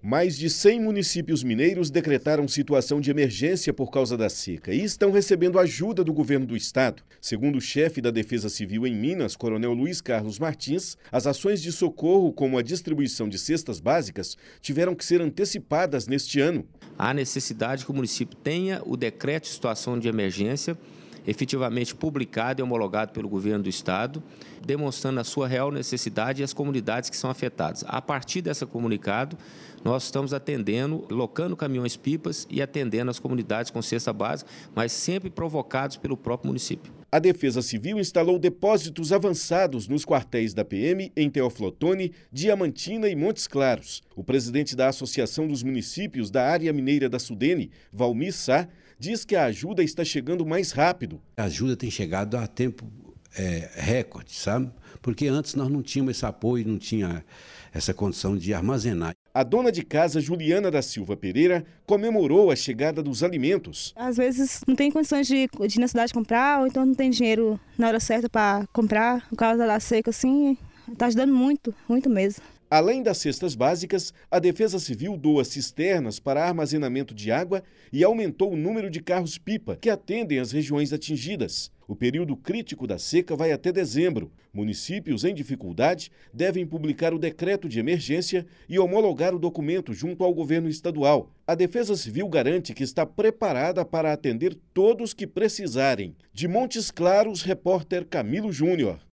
Mais de 100 municípios mineiros decretaram situação de emergência por causa da seca e estão recebendo ajuda do governo do estado. Segundo o chefe da Defesa Civil em Minas, Coronel Luiz Carlos Martins, as ações de socorro, como a distribuição de cestas básicas, tiveram que ser antecipadas neste ano. Há necessidade que o município tenha o decreto de situação de emergência efetivamente publicado e homologado pelo governo do estado, demonstrando a sua real necessidade e as comunidades que são afetadas. A partir desse comunicado, nós estamos atendendo, locando caminhões-pipas e atendendo as comunidades com cesta básica, mas sempre provocados pelo próprio município. A Defesa Civil instalou depósitos avançados nos quartéis da PM em Teófilo Otoni, Diamantina e Montes Claros. O presidente da Associação dos Municípios da Área Mineira da Sudene, Valmir Sá, diz que a ajuda está chegando mais rápido. A ajuda tem chegado a tempo recorde, sabe? Porque antes nós não tínhamos esse apoio, não tinha essa condição de armazenar. A dona de casa, Juliana da Silva Pereira, comemorou a chegada dos alimentos. Às vezes não tem condições de ir na cidade comprar, ou então não tem dinheiro na hora certa para comprar, por causa da seca, assim, está ajudando muito, muito mesmo. Além das cestas básicas, a Defesa Civil doa cisternas para armazenamento de água e aumentou o número de carros-pipa que atendem as regiões atingidas. O período crítico da seca vai até dezembro. Municípios em dificuldade devem publicar o decreto de emergência e homologar o documento junto ao governo estadual. A Defesa Civil garante que está preparada para atender todos que precisarem. De Montes Claros, repórter Camilo Júnior.